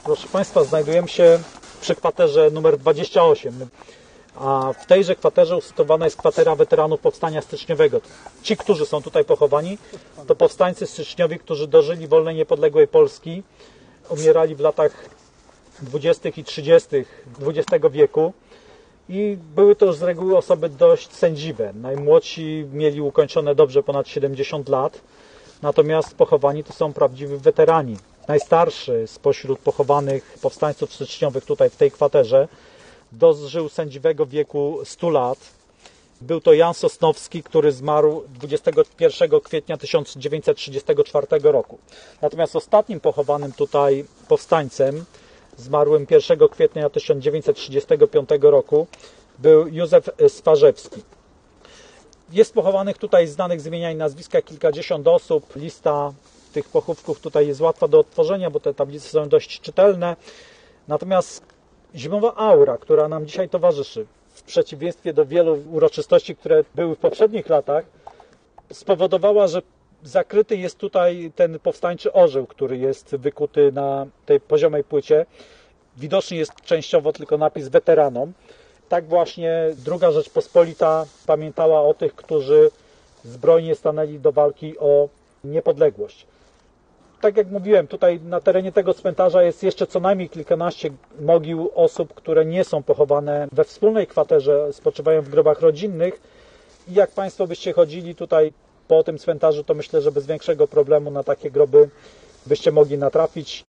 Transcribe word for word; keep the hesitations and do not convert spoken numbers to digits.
Proszę Państwa, znajdujemy się przy kwaterze numer dwadzieścia osiem, a w tejże kwaterze usytuowana jest kwatera weteranów Powstania Styczniowego. Ci, którzy są tutaj pochowani, to powstańcy styczniowi, którzy dożyli wolnej, niepodległej Polski, umierali w latach dwudziestych i trzydziestych dwudziestego wieku i były to już z reguły osoby dość sędziwe. Najmłodsi mieli ukończone dobrze ponad siedemdziesiąt lat, natomiast pochowani to są prawdziwi weterani. Najstarszy spośród pochowanych powstańców styczniowych tutaj w tej kwaterze dożył sędziwego wieku stu lat. Był to Jan Sosnowski, który zmarł dwudziestego pierwszego kwietnia tysiąc dziewięćset trzydziestego czwartego roku. Natomiast ostatnim pochowanym tutaj powstańcem, zmarłym pierwszego kwietnia tysiąc dziewięćset trzydziestego piątego roku, był Józef Swarzewski. Jest pochowanych tutaj znanych z imienia i nazwiska kilkadziesiąt osób. Lista tych pochówków tutaj jest łatwa do odtworzenia, bo te tablice są dość czytelne. Natomiast zimowa aura, która nam dzisiaj towarzyszy, w przeciwieństwie do wielu uroczystości, które były w poprzednich latach, spowodowała, że zakryty jest tutaj ten powstańczy orzeł, który jest wykuty na tej poziomej płycie. Widoczny jest częściowo tylko napis weteranom. Tak właśnie druga Rzeczpospolita pamiętała o tych, którzy zbrojnie stanęli do walki o niepodległość. Tak jak mówiłem, tutaj na terenie tego cmentarza jest jeszcze co najmniej kilkanaście mogił osób, które nie są pochowane we wspólnej kwaterze, spoczywają w grobach rodzinnych. I jak Państwo byście chodzili tutaj po tym cmentarzu, to myślę, że bez większego problemu na takie groby byście mogli natrafić.